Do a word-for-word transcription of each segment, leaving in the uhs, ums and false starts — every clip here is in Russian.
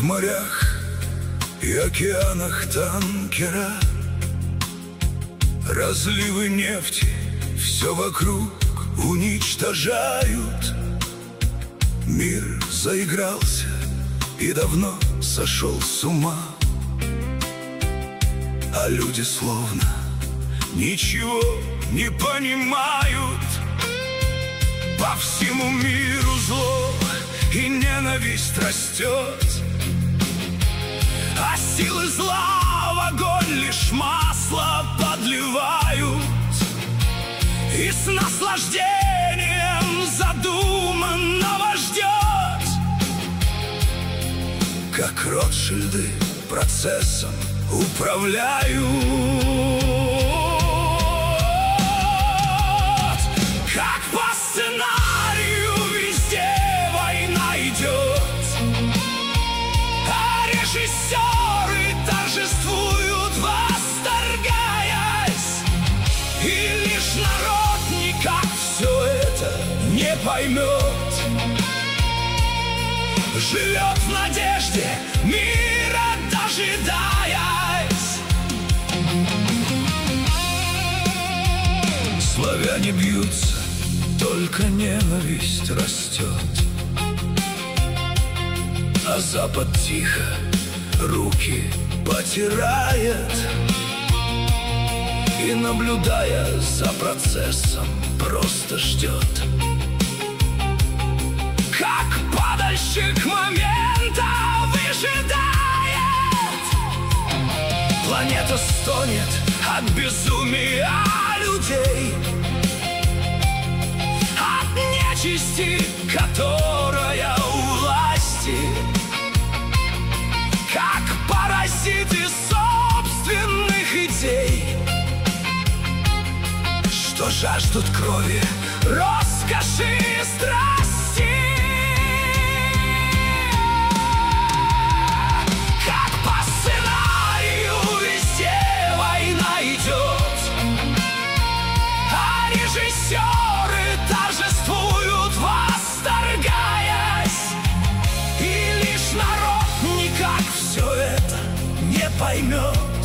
В морях и океанах танкера, разливы нефти все вокруг уничтожают. Мир заигрался и давно сошел с ума, а люди словно ничего не понимают. По всему миру зло и ненависть растет, а силы зла в огонь лишь масло подливают. И с наслаждением задуманного ждет, как Ротшильды процессом управляют. Как по сценарию везде война идет, а режиссеры торжествуют, восторгаясь. И лишь народ никак все это не поймет, живет в надежде, мира дожидаясь. Славяне бьются, только ненависть растет, а Запад тихо руки потирает и, наблюдая за процессом, просто ждет. Как падальщик момента выжидает, планета стонет от безумия людей, от нечисти, которая у власти, как паразиты собственных идей, что жаждут крови, роскоши и страсти. Как по сценарию везде война идет, а режиссеры торжествуют, восторгаясь. И лишь народ никак все это не поймет,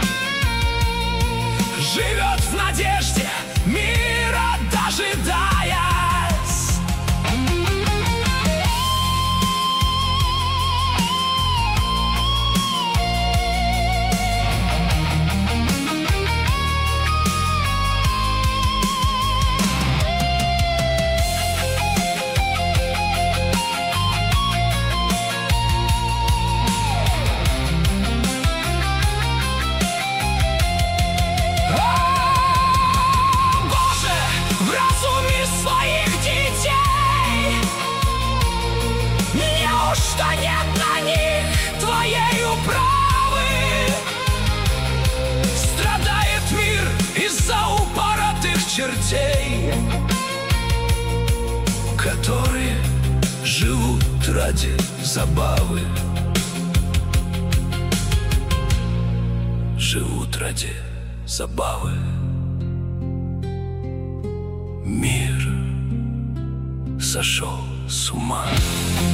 живет в надежде, мира дожидаясь. Что нет на них твоей управы? Страдает мир из-за упоротых чертей, которые живут ради забавы, живут ради забавы. Мир сошел с ума.